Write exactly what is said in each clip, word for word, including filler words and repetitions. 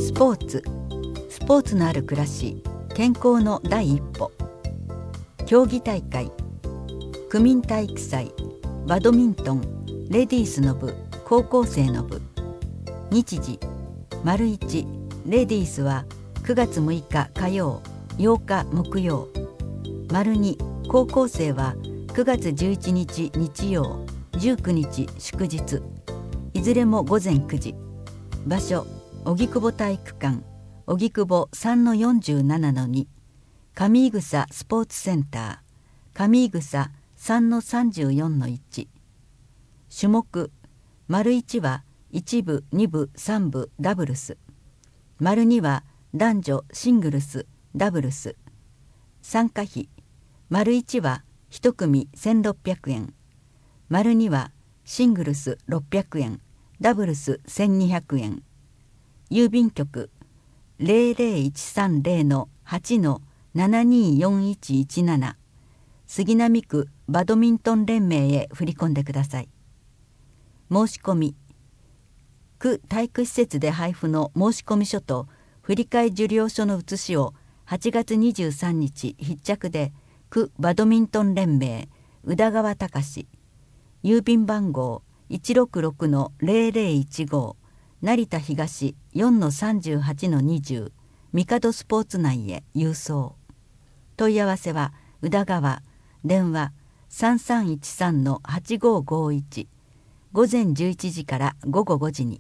スポーツスポーツのある暮らし、健康の第一歩。競技大会、区民体育祭、バドミントン、レディースの部、高校生の部。日時、丸いち、レディースはくがつむいか火曜、ようか木曜。丸に、高校生はくがつじゅういちにち日曜、じゅうくにち祝日。いずれもごぜんくじ。場所、荻窪体育館、荻窪 さんのよんじゅうななのに、上井草スポーツセンター、上井草 さんのさんじゅうよんのいち。種目、丸いちはいちぶ、にぶ、さんぶダブルス。丸には男女シングルス、ダブルス。参加費、丸いちはいちくみせんろっぴゃくえん。丸にはシングルスろっぴゃくえん、ダブルスせんにひゃくえん。郵便局 ゼロゼロいちさんゼロのはちのななによんいちいちなな 杉並区バドミントン連盟へ振り込んでください。申し込み、区体育施設で配布の申込書と振替受領書の写しをはちがつにじゅうさんにち必着で区バドミントン連盟宇田川隆、郵便番号 いちろくろくのゼロゼロいちご 成田東 よんのさんじゅうはちのにじゅう ミカドスポーツ内へ郵送。問い合わせは宇田川、電話 さんさんいちさんのはちごごいち、ごぜんじゅういちじからごごごじに。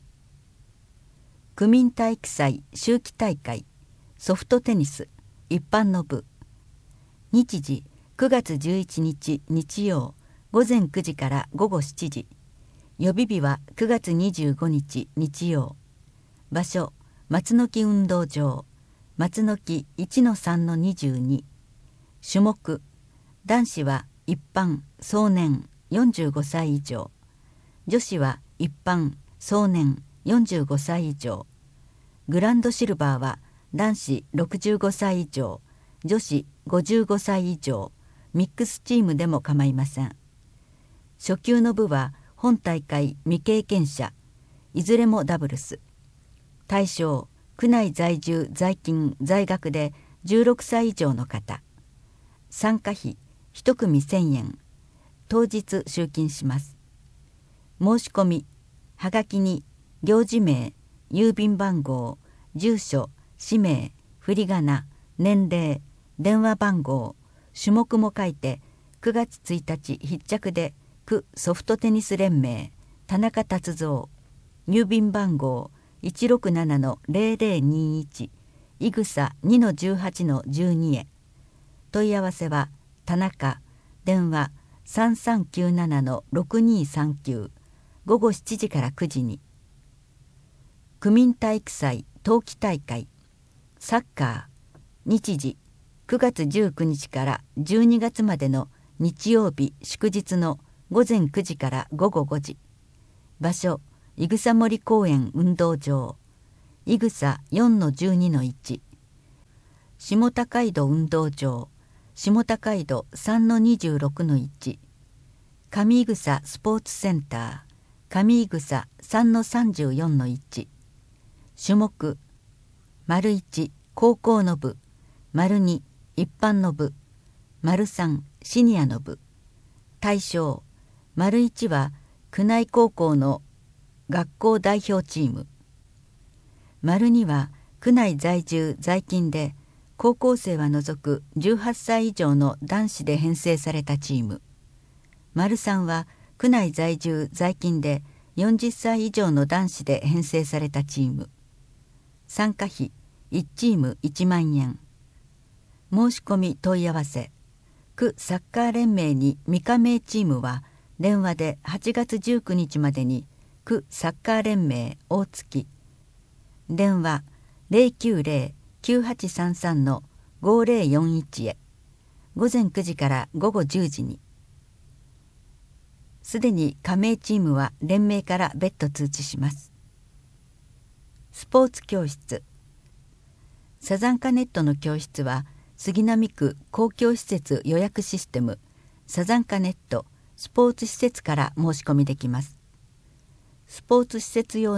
区民体育祭秋季大会、ソフトテニス一般の部。日時、くがつじゅういちにち日曜、ごぜんくじからごごしちじ。予備日はくがつにじゅうごにち日曜。場所、松の木運動場、松の木 いちのさんのにじゅうに。種目、男子は一般、壮年よんじゅうごさい以上。女子は一般、壮年よんじゅうごさい以上。グランドシルバーは男子ろくじゅうごさい以上、女子ごじゅうごさい以上、ミックスチームでも構いません。初級の部は本大会未経験者、いずれもダブルス。対象、区内在住在勤在学でじゅうろくさい以上の方。参加費いちくみせんえん、当日集金します。申し込み、はがきに行事名、郵便番号、住所、氏名、振り仮名、年齢、電話番号、種目も書いてくがつついたち必着で区ソフトテニス連盟田中達三、郵便番号 いちろくななのゼロゼロにいち、いぐさ にのじゅうはちのじゅうに へ。問い合わせは田中、電話 さんさんきゅうななのろくにさんきゅう、ごごしちじからくじに。区民体育祭冬季大会、サッカー、日時くがつじゅうくにちからじゅうにがつまでの日曜日祝日のごぜんくじからごごごじ。場所、いぐさ森公園運動場、いぐさ よんのじゅうにのいち。下高井戸運動場、下高井戸 さんのにじゅうろくのいち。上井草スポーツセンター、上井草 さんのさんじゅうよんのいち。種目、丸いち高校の部、丸に一般の部、丸さんシニアの部。対象、丸いちは区内高校の学校代表チーム。丸には区内在住在勤で高校生は除くじゅうはっさい以上の男子で編成されたチーム。丸さんは区内在住在勤でよんじゅっさい以上の男子で編成されたチーム。参加費いちチームいちまんえん。申し込み問い合わせ、区サッカー連盟に未加盟チームは電話ではちがつじゅうくにちまでに区サッカー連盟大月、電話 ゼロきゅうゼロ きゅうはちさんさんのごゼロよんいち へ、ごぜんくじからごごじゅうじに。すでに加盟チームは連盟から別途通知します。スポーツ教室、サザンカネットの教室は杉並区公共施設予約システムサザンカネットスポーツ施設から申し込みできます。スポーツ施設用の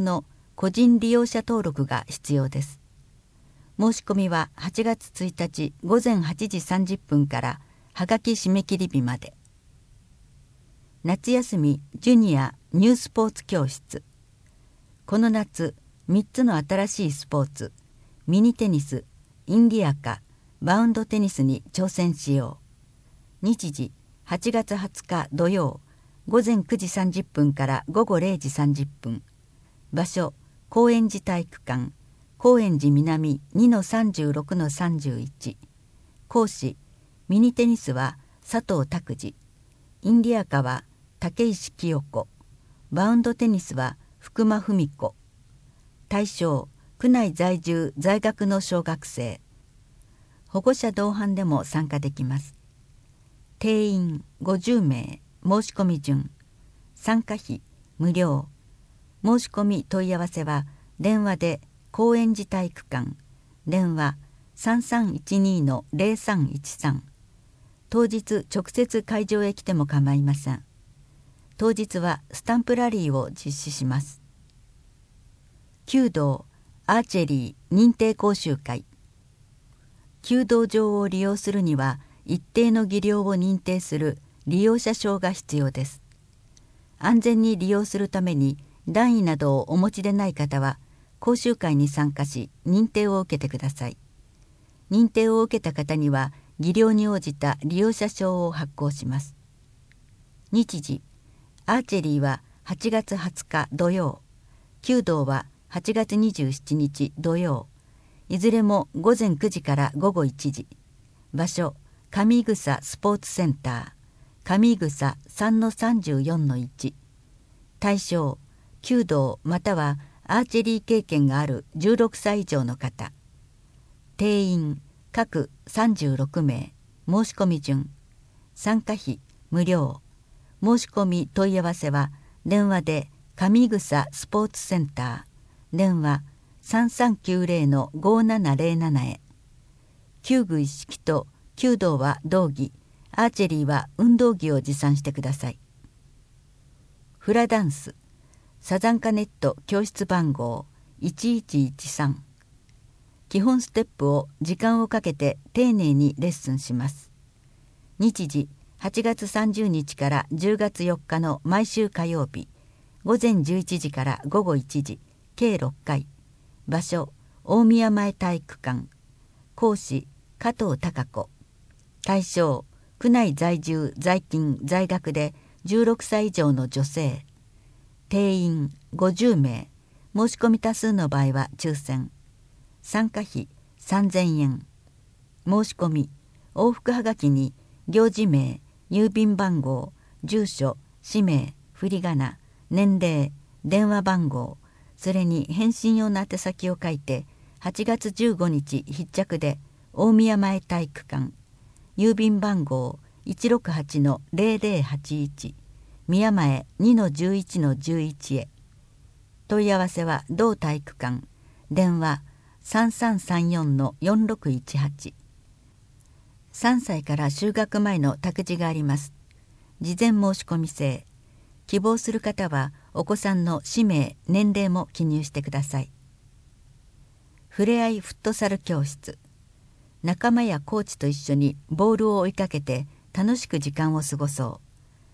個人利用者登録が必要です。申し込みははちがつついたちごぜんはちじさんじゅっぷんからはがき締め切り日まで。夏休みジュニアニュースポーツ教室。この夏みっつの新しいスポーツ、ミニテニス、インディアカ、バウンドテニスに挑戦しよう。日時はちがつはつか土曜ごぜんくじさんじゅっぷんからごごれいじさんじゅっぷん。場所高円寺体育館、高円寺南 にのさんじゅうろくのさんじゅういち。講師ミニテニスは佐藤拓司、インディアカは竹石清子、バウンドテニスは福間文子。対象区内在住在学の小学生。保護者同伴でも参加できます。定員ごじゅうめい、申し込み順。参加費無料。申し込み問い合わせは電話で高円寺体育館、電話 さんさんいちにのぜろさんいちさん。当日直接会場へ来ても構いません。当日はスタンプラリーを実施します。弓道アーチェリー認定講習会。弓道場を利用するには一定の技量を認定する利用者証が必要です。安全に利用するために段位などをお持ちでない方は講習会に参加し認定を受けてください。認定を受けた方には技量に応じた利用者証を発行します。日時アーチェリーははちがつはつか土曜、弓道ははちがつにじゅうしちにち土曜、いずれもごぜんくじからごごいちじ。場所上草スポーツセンター、上草 さんのさんじゅうよんのいち。対象弓道またはアーチェリー経験があるじゅうろくさい以上の方。定員各さんじゅうろくめい、申し込み順。参加費無料。申し込み問い合わせは電話で上草スポーツセンター、電話 さんさんきゅうぜろのごななぜろなな へ。弓具一式と弓道は道着、アーチェリーは運動着を持参してください。フラダンスサザンカネット教室番号いちいちいちさん。基本ステップを時間をかけて丁寧にレッスンします。日時はちがつさんじゅうにちからじゅうがつよっかの毎週火曜日、ごぜんじゅういちじからごごいちじ、計ろっかい。場所大宮前体育館。講師加藤孝子。対象区内在住在勤在学でじゅうろくさい以上の女性。定員ごじゅうめい、申し込み多数の場合は抽選。参加費さんぜんえん。申し込み往復はがきに行事名、郵便番号、住所、氏名、振り仮名、年齢、電話番号、それに返信用の宛先を書いてはちがつじゅうごにち必着で大宮前体育館、郵便番号 いちろくはちのぜろぜろはちいち、宮前 にのじゅういちのじゅういち へ。問い合わせは同体育館、電話 さんさんさんよんのよんろくいちはち。さんさいから就学前の託児があります。事前申し込み制。希望する方はお子さんの氏名、年齢も記入してください。ふれあいフットサル教室。仲間やコーチと一緒にボールを追いかけて楽しく時間を過ごそう。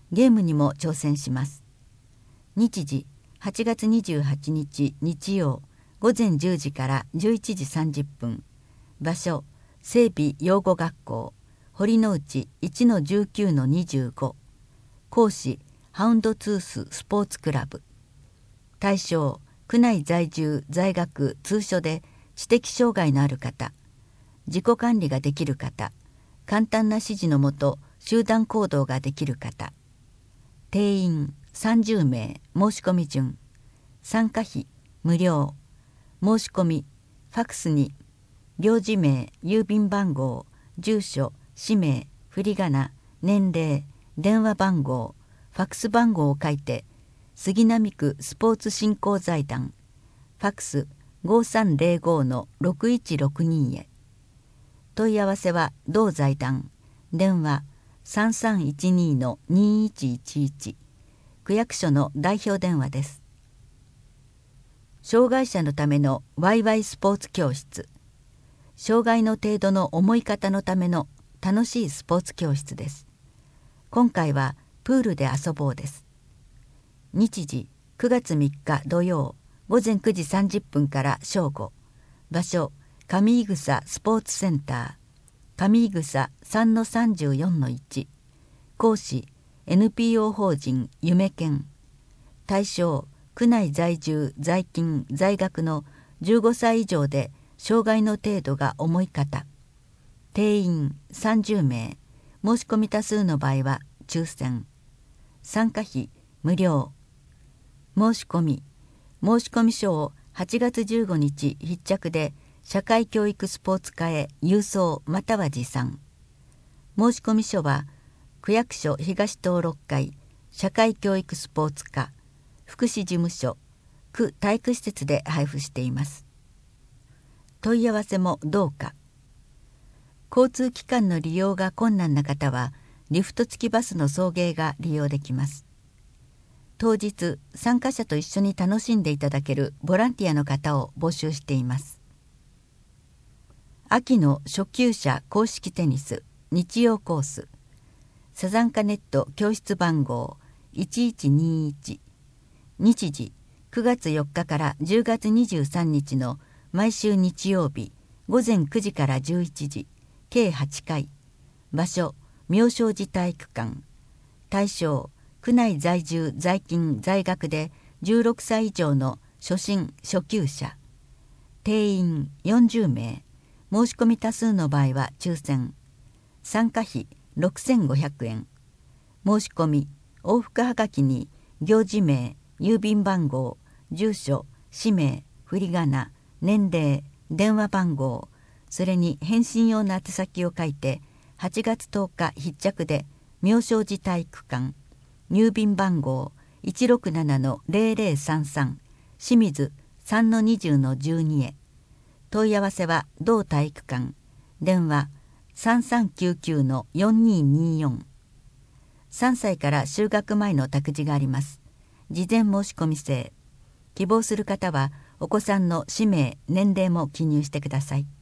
ゲームにも挑戦します。日時はちがつにじゅうはちにち日曜、ごぜんじゅうじからじゅういちじさんじゅっぷん。場所整備養護学校、堀之内 いちのじゅうきゅうのにじゅうご。講師ハウンドツーススポーツクラブ。対象区内在住在学通所で知的障害のある方、自己管理ができる方、簡単な指示のもと集団行動ができる方。定員さんじゅうめい、申し込み順。参加費無料。申し込みファクスに行事名、郵便番号、住所、氏名、振り仮名、年齢、電話番号、ファクス番号を書いて杉並区スポーツ振興財団、ファクスごさんぜろごのろくいちろくにへ。問い合わせは同財団、電話 さんさんいちにのにいちいちいち。区役所の代表電話です。 障害者のためのワイワイスポーツ教室、障害の程度の重い方のための楽しいスポーツ教室です。今回はプールで遊ぼうです。日時くがつみっか土曜午前くじさんじゅっぷんから正午。場所上井草スポーツセンター、上井草 さんのさんじゅうよんのいち。講師 エヌピーオー 法人夢研。対象区内在住在勤在学のじゅうごさい以上で障害の程度が重い方。定員さんじゅうめい。申し込み多数の場合は抽選。参加費無料。申し込み申し込み書をはちがつじゅうごにち必着で社会教育スポーツ課へ郵送または持参。申し込み書は区役所東東ろっかい社会教育スポーツ課福祉事務所区体育施設で配布しています。問い合わせもどうか。交通機関の利用が困難な方はリフト付きバスの送迎が利用できます。当日参加者と一緒に楽しんでいただけるボランティアの方を募集しています。秋の初級者公式テニス日曜コース、サザンカネット教室番号いちいちにいち。日時くがつよっかからじゅうがつにじゅうさんにちの毎週日曜日午前くじからじゅういちじ、計はちかい。場所妙正寺体育館。対象区内在住在勤在学でじゅうろくさい以上の初心初級者。定員よんじゅうめい。申し込み多数の場合は抽選。参加費ろくせんごひゃくえん。申し込み往復はがきに行事名、郵便番号、住所、氏名、振り仮名、年齢、電話番号、それに返信用の宛先を書いてはちがつとおか必着で妙正寺体育館郵便番号 いちろくななのぜろぜろさんさん 清水 さんのにじゅうのじゅうに へ。問い合わせは同体育館。電話 さんさんきゅうきゅうのよんにーにーよん。さんさいから就学前の託児があります。事前申し込み制。希望する方はお子さんの氏名年齢も記入してください。